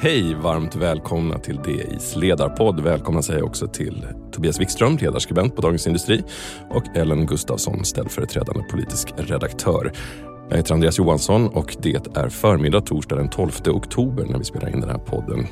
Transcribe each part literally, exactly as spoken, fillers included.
Hej, varmt välkomna till D I's ledarpodd. Välkomna säger jag också till Tobias Wikström, ledarskribent på Dagens Industri, och Ellen Gustafsson, ställföreträdande politisk redaktör. Jag heter Andreas Johansson och det är förmiddag torsdag den tolfte oktober när vi spelar in den här podden.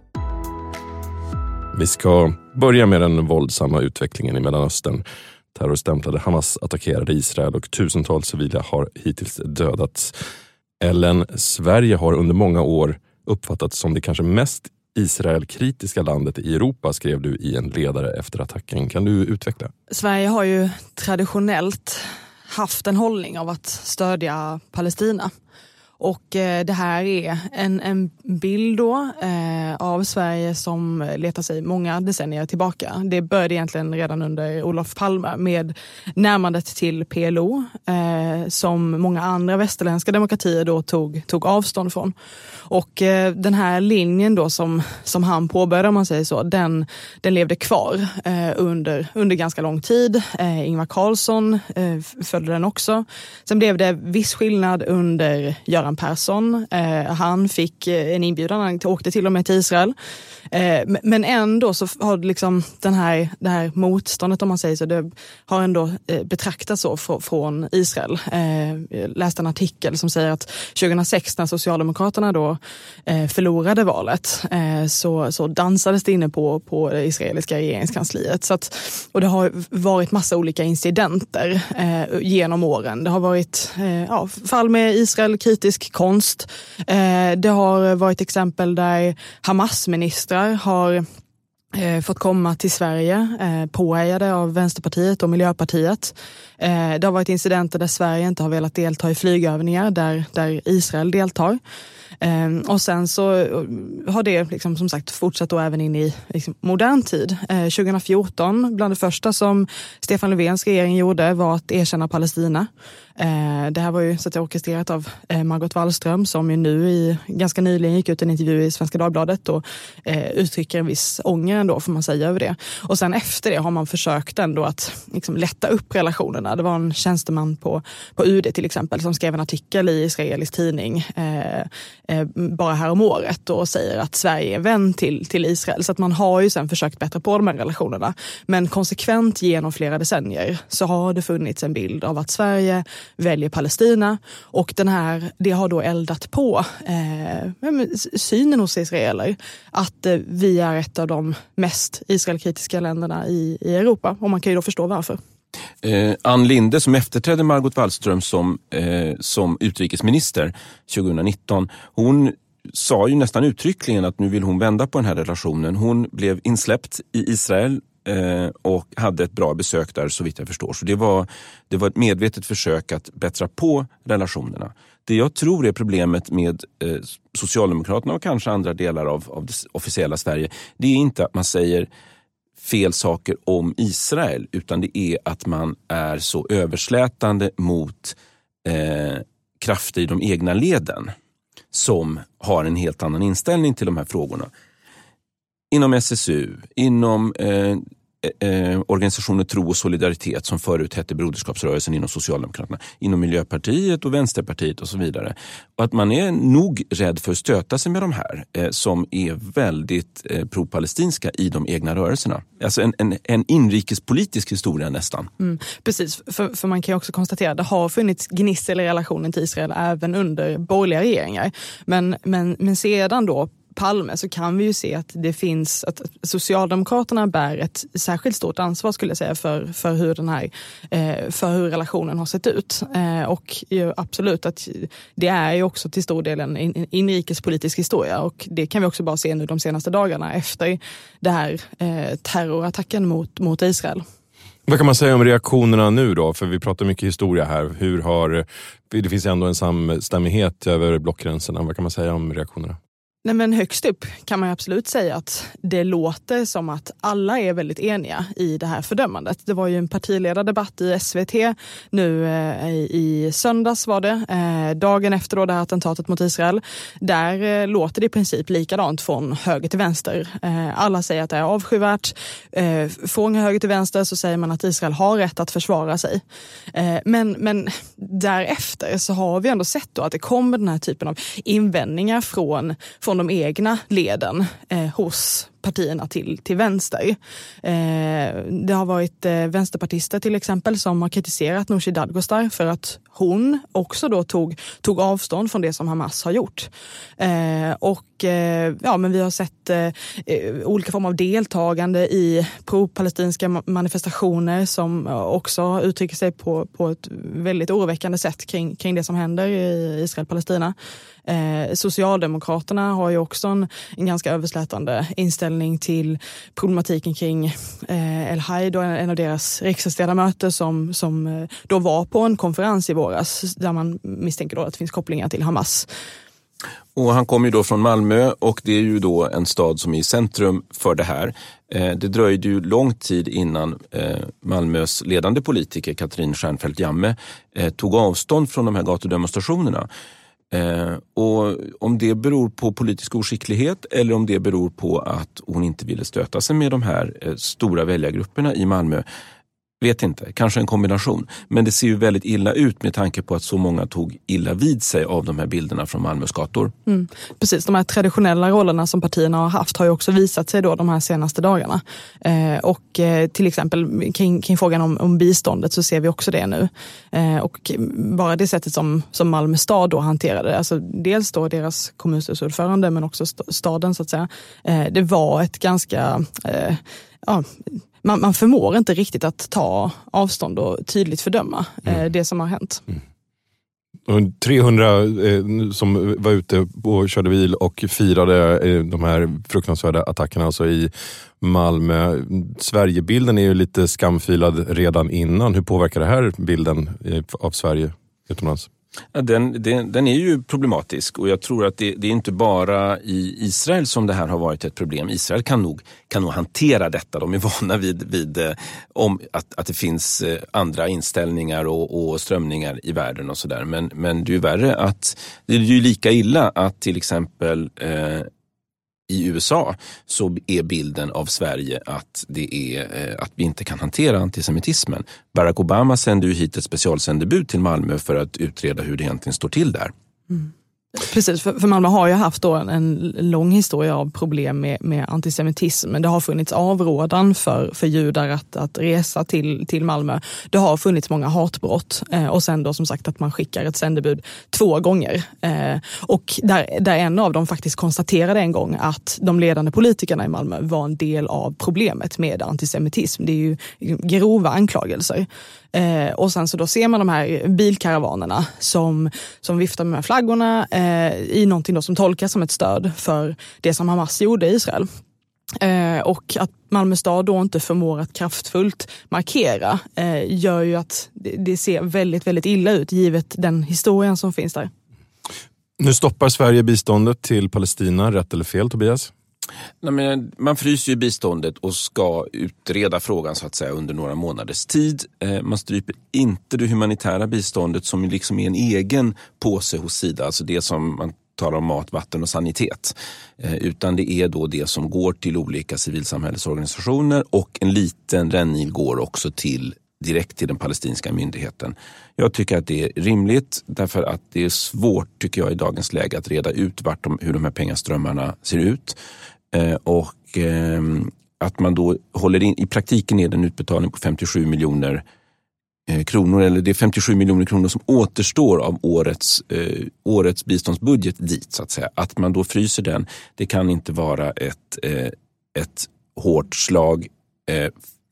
Vi ska börja med den våldsamma utvecklingen i Mellanöstern. Terrorstämplade Hamas attackerade Israel och tusentals civila har hittills dödats. Ellen, Sverige har under många år uppfattats som det kanske mest Israel-kritiska landet i Europa, skrev du i en ledare efter attacken. Kan du utveckla? Sverige har ju traditionellt haft en hållning av att stödja Palestina. Och eh, det här är en, en bild då eh, av Sverige som letar sig många decennier tillbaka. Det började egentligen redan under Olof Palme med närmandet till P L O eh, som många andra västerländska demokratier då tog, tog avstånd från. Och eh, den här linjen då som, som han påbörjade, om man säger så, den, den levde kvar eh, under, under ganska lång tid. Eh, Ingvar Carlsson eh, följde den också. Sen blev det viss skillnad under Göran Persson. Eh, han fick en inbjudan, han åkte till och med till Israel. Eh, men ändå så har liksom den här, det här motståndet, om man säger så, det har ändå eh, betraktats så fr- från Israel. Eh, jag läste en artikel som säger att tjugohundrasex när Socialdemokraterna då eh, förlorade valet eh, så, så dansades det inne på, på det israeliska regeringskansliet. Så att, och det har varit massa olika incidenter eh, genom åren. Det har varit eh, ja, fall med Israel, kritisk konst. Eh, det har varit exempel där Hamas-ministrar har eh, fått komma till Sverige eh, påhejade av Vänsterpartiet och Miljöpartiet. Eh, det har varit incidenter där Sverige inte har velat delta i flygövningar där, där Israel deltar. Eh, och sen så har det liksom, som sagt fortsatt då även in i liksom, modern tid. Eh, tjugohundrafjorton, bland det första som Stefan Löfvens regering gjorde var att erkänna Palestina. Eh, det här var ju så att jag orkestrerat av eh, Margot Wallström som ju nu i, ganska nyligen gick ut en intervju i Svenska Dagbladet och eh, uttrycker en viss ånger ändå, får man säga, över det. Och sen efter det har man försökt ändå att liksom, lätta upp relationerna. Det var en tjänsteman på, på U D till exempel som skrev en artikel i israelisk tidning eh, eh, bara här om året och säger att Sverige är vän till, till Israel. Så att man har ju sen försökt bättra på de här relationerna. Men konsekvent genom flera decennier så har det funnits en bild av att Sverige väljer Palestina, och den här, det har då eldat på eh, synen hos israeler att eh, vi är ett av de mest Israelkritiska länderna i, i Europa, och man kan ju då förstå varför. Eh, Ann Linde, som efterträdde Margot Wallström som, eh, som utrikesminister tjugohundranitton, hon sa ju nästan uttryckligen att nu vill hon vända på den här relationen. Hon blev insläppt i Israel Eh, och hade ett bra besök där, så vitt jag förstår. Så det var, det var ett medvetet försök att bättra på relationerna. Det jag tror är problemet med eh, Socialdemokraterna och kanske andra delar av, av det officiella Sverige, det är inte att man säger fel saker om Israel, utan det är att man är så överslätande mot eh, krafter i de egna leden som har en helt annan inställning till de här frågorna. Inom S S U, inom eh, eh, organisationen Tro och Solidaritet som förut hette Broderskapsrörelsen inom Socialdemokraterna, inom Miljöpartiet och Vänsterpartiet och så vidare. Och att man är nog rädd för att stöta sig med de här eh, som är väldigt eh, pro-palestinska i de egna rörelserna. Alltså en, en, en inrikespolitisk historia nästan. Mm, precis, för, för man kan ju också konstatera att det har funnits gnissel i relationen till Israel även under borgerliga regeringar. Men, men, men sedan då Palme så kan vi ju se att det finns att Socialdemokraterna bär ett särskilt stort ansvar, skulle jag säga, för, för hur den här eh, för hur relationen har sett ut. Eh, och ju, absolut att det är ju också till stor del en, en inrikespolitisk historia, och det kan vi också bara se nu de senaste dagarna efter det här eh, terrorattacken mot, mot Israel. Vad kan man säga om reaktionerna nu då? För vi pratar mycket historia här. Hur har, det finns ändå en samstämmighet över blockgränserna. Vad kan man säga om reaktionerna? Nej, men högst upp kan man absolut säga att det låter som att alla är väldigt eniga i det här fördömandet. Det var ju en partiledardebatt i S V T nu eh, i söndags var det, eh, dagen efter då det här attentatet mot Israel. Där eh, låter det i princip likadant från höger till vänster. Eh, alla säger att det är avskyvärt. Eh, från höger till vänster så säger man att Israel har rätt att försvara sig. Eh, men, men därefter så har vi ändå sett då att det kommer den här typen av invändningar från, från från de egna leden eh, hos partierna till, till vänster. Eh, det har varit eh, vänsterpartister till exempel som har kritiserat Nooshi Dadgostar för att hon också då tog, tog avstånd från det som Hamas har gjort. Eh, och eh, ja, men vi har sett eh, olika former av deltagande i pro-palestinska manifestationer som också uttrycker sig på, på ett väldigt oroväckande sätt kring, kring det som händer i Israel-Palestina. Eh, Socialdemokraterna har ju också en, en ganska överslätande inställning till problematiken kring eh, El Haid och en av deras riksdagsledamöter som, som eh, då var på en konferens i våras där man misstänker då att det finns kopplingar till Hamas. Och han kommer ju då från Malmö och det är ju då en stad som är i centrum för det här. Eh, det dröjde ju lång tid innan eh, Malmös ledande politiker Katrin Stjernfeldt Jammeh eh, tog avstånd från de här gatudemonstrationerna. Eh, och om det beror på politisk oskicklighet eller om det beror på att hon inte ville stöta sig med de här eh, stora väljargrupperna i Malmö, vet inte, kanske en kombination. Men det ser ju väldigt illa ut med tanke på att så många tog illa vid sig av de här bilderna från Malmös gator. Mm. Precis, de här traditionella rollerna som partierna har haft har ju också visat sig då de här senaste dagarna. Eh, och eh, till exempel kring, kring frågan om, om biståndet så ser vi också det nu. Eh, och bara det sättet som, som Malmö stad då hanterade, alltså dels då deras kommunstyrelseordförande men också st- staden så att säga. Eh, det var ett ganska... Eh, ja, Man, man förmår inte riktigt att ta avstånd och tydligt fördöma eh, mm. det som har hänt. Mm. Och trehundra eh, som var ute och körde bil och firade eh, de här fruktansvärda attackerna alltså i Malmö. Sverigebilden är ju lite skamfilad redan innan. Hur påverkar det här bilden eh, av Sverige utomlands? Ja, den, den, den är ju problematisk och jag tror att det, det är inte bara i Israel som det här har varit ett problem. Israel kan nog, kan nog hantera detta. De är vana vid, vid om att, att det finns andra inställningar och, och strömningar i världen och sådär. Men, men det är ju värre att det är ju lika illa att till exempel eh, i U S A så är bilden av Sverige att, det är, att vi inte kan hantera antisemitismen. Barack Obama sände ju hit ett specialsändebud till Malmö för att utreda hur det egentligen står till där. Mm. Precis, för, för Malmö har ju haft då en, en lång historia av problem med, med antisemitism. Men det har funnits avrådan för, för judar att, att resa till, till Malmö. Det har funnits många hatbrott eh, och sen då som sagt att man skickar ett sändebud två gånger. Eh, och där, där en av dem faktiskt konstaterade en gång att de ledande politikerna i Malmö var en del av problemet med antisemitism. Det är ju grova anklagelser. Eh, och sen så då ser man de här bilkaravanerna som, som viftar med de här flaggorna eh, i någonting då som tolkas som ett stöd för det som Hamas gjorde i Israel. Eh, och att Malmö stad då inte förmår att kraftfullt markera eh, gör ju att det, det ser väldigt, väldigt illa ut givet den historien som finns där. Nu stoppar Sverige biståndet till Palestina, rätt eller fel Tobias? Nej, men man fryser ju biståndet och ska utreda frågan så att säga under några månaders tid. Eh, man stryper inte det humanitära biståndet som liksom är en egen påse hos Sida, alltså det som man talar om mat, vatten och sanitet. Eh, utan det är då det som går till olika civilsamhällesorganisationer och en liten rännil går också till direkt till den palestinska myndigheten. Jag tycker att det är rimligt därför att det är svårt tycker jag i dagens läge att reda ut vart de, hur de här pengaströmmarna ser ut. Eh, och eh, att man då håller in, i praktiken är det en utbetalning på femtiosju miljoner eh, kronor eller det är femtiosju miljoner kronor som återstår av årets, eh, årets biståndsbudget dit så att säga. Att man då fryser den, det kan inte vara ett, eh, ett hårt slag eh,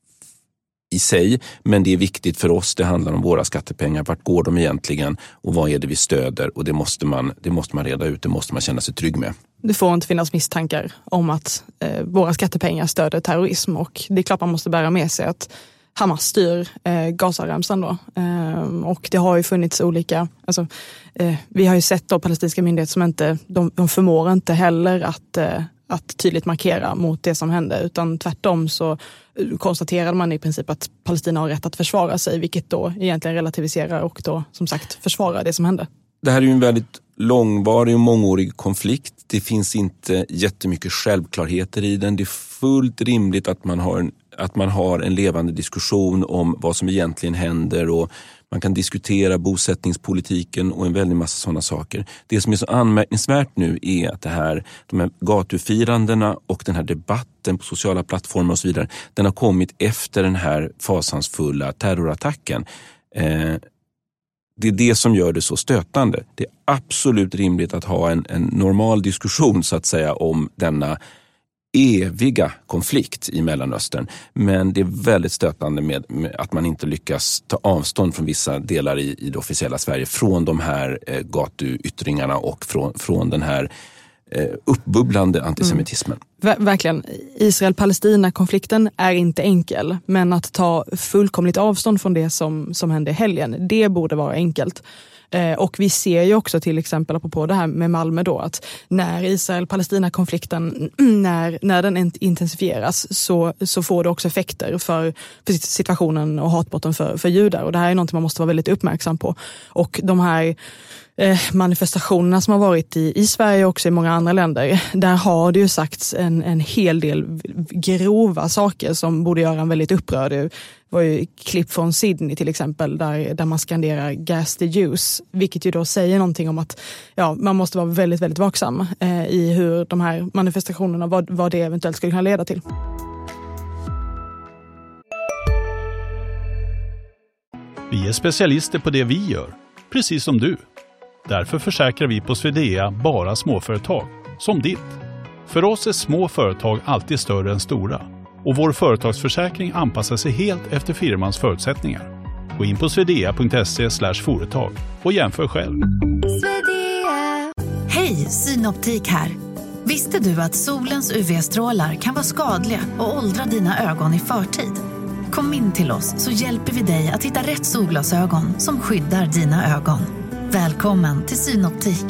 i sig, men det är viktigt för oss. Det handlar om våra skattepengar. Vart går de egentligen och vad är det vi stöder? Och det måste man, det måste man reda ut. Det måste man känna sig trygg med. Det får inte finnas misstankar om att eh, våra skattepengar stöder terrorism och det är klart man måste bära med sig att Hamas styr eh, Gazaremsan då. Eh, och det har ju funnits olika, alltså, eh, vi har ju sett då palestinska myndigheter som inte, de, de förmår inte heller att eh, att tydligt markera mot det som hände utan tvärtom så konstaterade man i princip att Palestina har rätt att försvara sig vilket då egentligen relativiserar och då som sagt försvarar det som hände. Det här är ju en väldigt långvarig och mångårig konflikt. Det finns inte jättemycket självklarheter i den. Det är fullt rimligt att man har en att man har en levande diskussion om vad som egentligen händer och man kan diskutera bosättningspolitiken och en väldig massa sådana saker. Det som är så anmärkningsvärt nu är att det här, de här gatufirandena och den här debatten på sociala plattformar och så vidare, den har kommit efter den här fasansfulla terrorattacken. Eh, det är det som gör det så stötande. Det är absolut rimligt att ha en, en normal diskussion så att säga om denna eviga konflikt i Mellanöstern. Men det är väldigt stötande med, med att man inte lyckas ta avstånd från vissa delar i, i det officiella Sverige från de här eh, gatuyttringarna och från, från den här eh, uppbubblande antisemitismen. Mm. Ver- verkligen. Israel-Palestina-konflikten är inte enkel, men att ta fullkomligt avstånd från det som, som hände i helgen, det borde vara enkelt. Eh, och vi ser ju också till exempel apropå det här med Malmö då att när Israel-Palestina-konflikten när, när den intensifieras så, så får det också effekter för, för situationen och hatbrotten för, för judar, och det här är något man måste vara väldigt uppmärksam på. Och de här eh, manifestationerna som har varit i, i Sverige och också i många andra länder, där har det ju sagts en, en hel del grova saker som borde göra en väldigt upprörd. Det var ju klipp från Sydney till exempel där, där man skanderar gas the Jews, vilket ju då säger någonting om att ja, man måste vara väldigt, väldigt vaksam eh, i hur de här manifestationerna, vad, vad det eventuellt skulle kunna leda till. Vi är specialister på det vi gör, precis som du. Därför försäkrar vi på Swedea bara småföretag, som ditt. För oss är små företag alltid större än stora. Och vår företagsförsäkring anpassar sig helt efter firmans förutsättningar. Gå in på swedea punkt se slash företag och jämför själv. Hej, Synoptik här. Visste du att solens U V-strålar kan vara skadliga och åldra dina ögon i förtid? Kom in till oss så hjälper vi dig att hitta rätt solglasögon som skyddar dina ögon. Välkommen till Synoptik.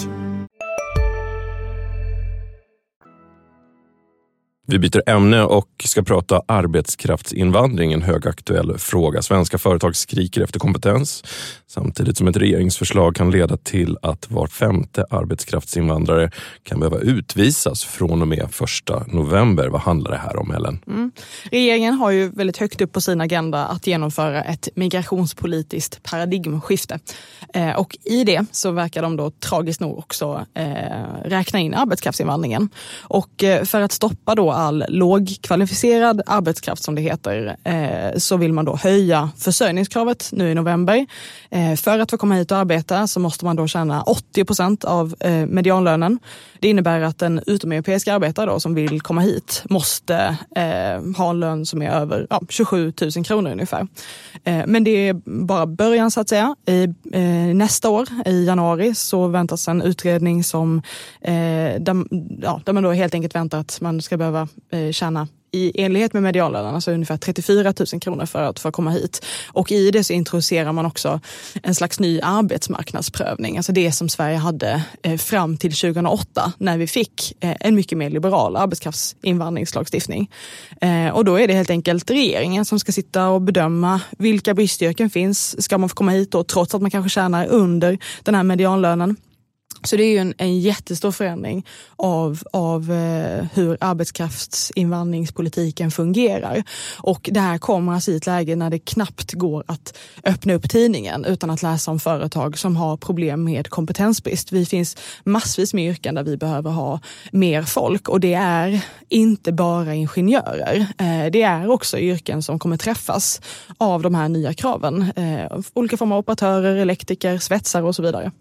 Vi byter ämne och ska prata arbetskraftsinvandring, en högaktuell fråga. Svenska företag skriker efter kompetens, samtidigt som ett regeringsförslag kan leda till att var femte arbetskraftsinvandrare kan behöva utvisas från och med första november. Vad handlar det här om, Ellen? Mm. Regeringen har ju väldigt högt upp på sin agenda att genomföra ett migrationspolitiskt paradigmskifte. Eh, och i det så verkar de då tragiskt nog också eh, räkna in arbetskraftsinvandringen. Och eh, för att stoppa då all lågkvalificerad arbetskraft som det heter eh, så vill man då höja försörjningskravet nu i november. Eh, för att få komma hit och arbeta så måste man då tjäna åttio procent av eh, medianlönen. Det innebär att en utomeuropeisk arbetare då, som vill komma hit måste eh, ha en lön som är över ja, tjugosju tusen kronor ungefär. Eh, men det är bara början så att säga. I, eh, nästa år, i januari, så väntas en utredning som eh, där, ja, där man då helt enkelt väntar att man ska behöva eh, tjäna i enlighet med medianlönen, alltså ungefär trettiofyra tusen kronor för att få komma hit. Och i det så introducerar man också en slags ny arbetsmarknadsprövning. Alltså det som Sverige hade eh, fram till tjugohundraåtta när vi fick eh, en mycket mer liberal arbetskraftsinvandringslagstiftning. Eh, och då är det helt enkelt regeringen som ska sitta och bedöma vilka bristyrken finns. Ska man få komma hit då, trots att man kanske tjänar under den här medianlönen? Så det är ju en, en jättestor förändring av, av eh, hur arbetskraftsinvandringspolitiken fungerar. Och det här kommer alltså i ett läge när det knappt går att öppna upp tidningen utan att läsa om företag som har problem med kompetensbrist. Vi finns massvis med yrken där vi behöver ha mer folk, och det är inte bara ingenjörer. Eh, det är också yrken som kommer träffas av de här nya kraven. Eh, olika former av operatörer, elektriker, svetsare och så vidare.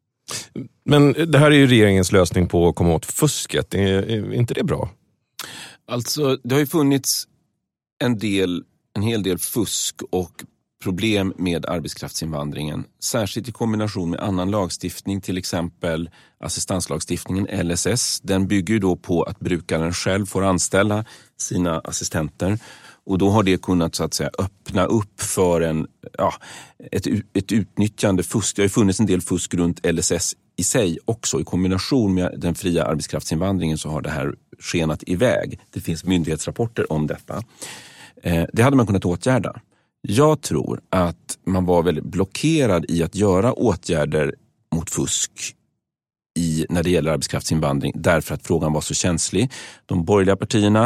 Men det här är ju regeringens lösning på att komma åt fusket. Är inte det bra? Alltså, det har ju funnits en del, en hel del fusk och problem med arbetskraftsinvandringen. Särskilt i kombination med annan lagstiftning, till exempel assistanslagstiftningen L S S. Den bygger ju då på att brukaren själv får anställa sina assistenter. Och då har det kunnat så att säga öppna upp för en, ja, ett, ett utnyttjande fusk. Det har ju funnits en del fusk runt L S S i sig också. I kombination med den fria arbetskraftsinvandringen så har det här skenat iväg. Det finns myndighetsrapporter om detta. Eh, det hade man kunnat åtgärda. Jag tror att man var väldigt blockerad i att göra åtgärder mot fusk i, när det gäller arbetskraftsinvandring, därför att frågan var så känslig. De borgerliga partierna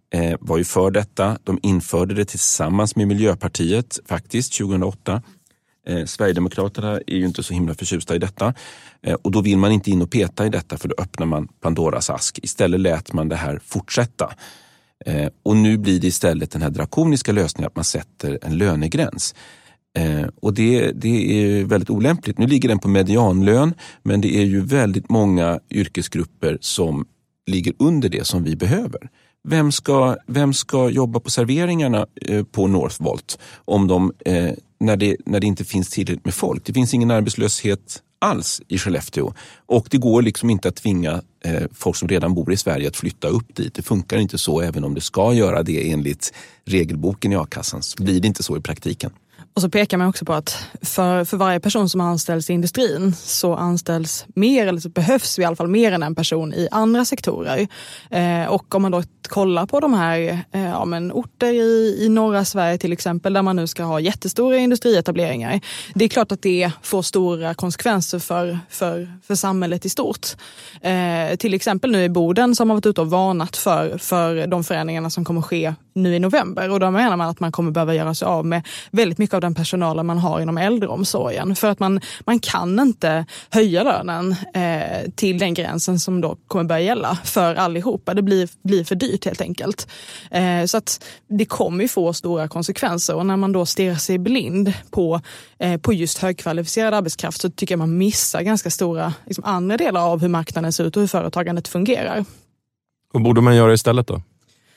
eh, var ju för detta. De införde det tillsammans med Miljöpartiet faktiskt tjugohundraåtta. Eh, Sverigedemokraterna är ju inte så himla förtjusta i detta. Eh, och då vill man inte in och peta i detta, för då öppnar man Pandoras ask. Istället lät man det här fortsätta. Eh, och nu blir det istället den här drakoniska lösningen att man sätter en lönegräns. Eh, och det, det är väldigt olämpligt. Nu ligger den på medianlön, men det är ju väldigt många yrkesgrupper som ligger under det som vi behöver. Vem ska, vem ska jobba på serveringarna eh, på Northvolt om de, eh, när, det, när det inte finns tillräckligt med folk? Det finns ingen arbetslöshet alls i Skellefteå. Och det går liksom inte att tvinga eh, folk som redan bor i Sverige att flytta upp dit. Det funkar inte så, även om det ska göra det enligt regelboken i a-kassan. Så blir det inte så i praktiken. Och så pekar man också på att för, för varje person som anställs i industrin så anställs mer, eller så behövs i alla fall mer än en person i andra sektorer. Eh, och om man då kollar på de här eh, ja, men orter i, i norra Sverige till exempel, där man nu ska ha jättestora industrietableringar. Det är klart att det får stora konsekvenser för, för, för samhället i stort. Eh, till exempel nu i Boden som har varit ute och varnat för, för de förändringarna som kommer ske nu i november. Och då menar man att man kommer behöva göra sig av med väldigt mycket av den personalen man har inom äldreomsorgen. För att man, man kan inte höja lönen eh, till den gränsen som då kommer börja gälla för allihopa. Det blir, blir för dyrt helt enkelt. Eh, så att det kommer ju få stora konsekvenser. Och när man då stirrar sig blind på, eh, på just högkvalificerad arbetskraft så tycker jag man missar ganska stora liksom, andra delar av hur marknaden ser ut och hur företagandet fungerar. Vad borde man göra istället då?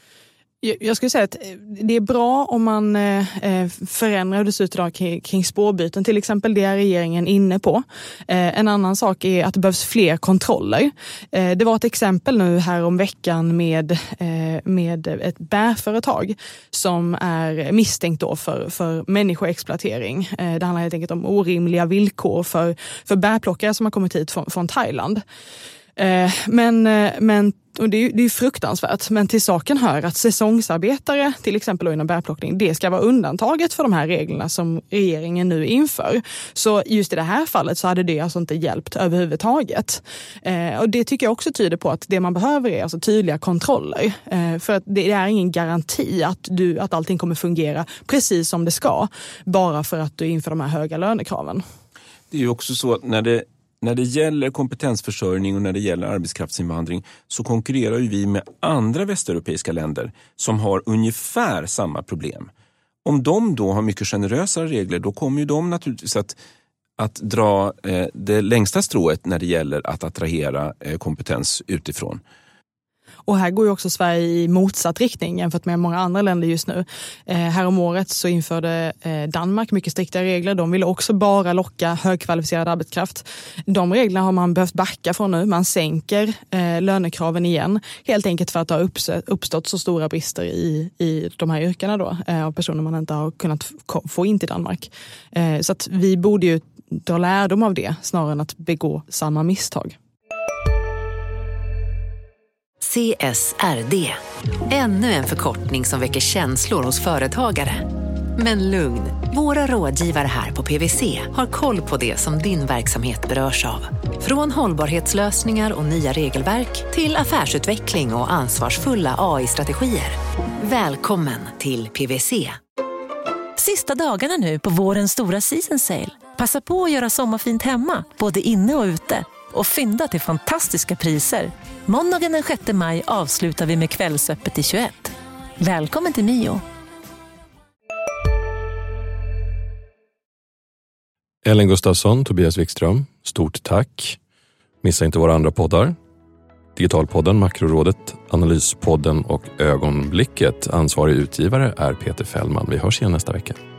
Jag skulle säga att det är bra om man förändrar hur det ser ut idag kring spårbyten. Till exempel, det är regeringen inne på. En annan sak är att det behövs fler kontroller. Det var ett exempel nu här om veckan med, med ett bärföretag som är misstänkt då för, för människoexploatering. Det handlar helt enkelt om orimliga villkor för, för bärplockare som har kommit hit från, från Thailand. Men, men och det är ju det är fruktansvärt, men till saken hör att säsongsarbetare, till exempel inom bärplockning, det ska vara undantaget för de här reglerna som regeringen nu inför. Så just i det här fallet så hade det alltså inte hjälpt överhuvudtaget. Eh, och det tycker jag också tyder på att det man behöver är alltså tydliga kontroller. Eh, för att det är ingen garanti att, du, att allting kommer fungera precis som det ska, bara för att du inför de här höga lönekraven. Det är ju också så att när det När det gäller kompetensförsörjning och när det gäller arbetskraftsinvandring så konkurrerar ju vi med andra västeuropeiska länder som har ungefär samma problem. Om de då har mycket generösare regler, då kommer ju de naturligtvis att, att dra eh, det längsta strået när det gäller att attrahera eh, kompetens utifrån. Och här går ju också Sverige i motsatt riktning jämfört med många andra länder just nu. Eh, här om året så införde eh, Danmark mycket strikta regler. De ville också bara locka högkvalificerad arbetskraft. De reglerna har man behövt backa från nu. Man sänker eh, lönekraven igen. Helt enkelt för att det har uppstått, uppstått så stora brister i, i de här yrkena då, eh, av personer man inte har kunnat få in till Danmark. Eh, så att vi borde ju dra lärdom av det snarare än att begå samma misstag. C S R D. Ännu en förkortning som väcker känslor hos företagare. Men lugn, våra rådgivare här på P W C har koll på det som din verksamhet berörs av. Från hållbarhetslösningar och nya regelverk till affärsutveckling och ansvarsfulla A I-strategier. Välkommen till P W C. Sista dagarna nu på vårens stora season sale. Passa på att göra sommarfint hemma, både inne och ute. Och fynda till fantastiska priser. Måndagen den sjätte maj avslutar vi med kvällsöppet i tjugoett. Välkommen till Mio. Ellen Gustafsson, Tobias Wikström, stort tack. Missa inte våra andra poddar. Digitalpodden, Makrorådet, Analyspodden och Ögonblicket. Ansvarig utgivare är Peter Fällman. Vi hörs igen nästa vecka.